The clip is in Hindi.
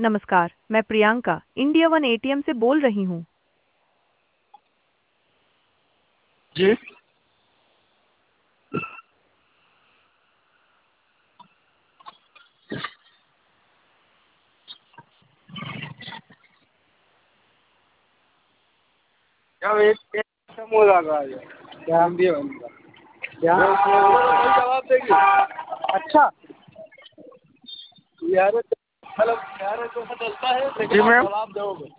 नमस्कार, मैं प्रियंका इंडिया वन एटीएम से बोल रही हूँ। जी। क्या एक समूह लगा है क्या हम भी बनूंगा क्या जवाब देगी। अच्छा यार हेलो यार जो चलता है लेकिन जवाब दोगे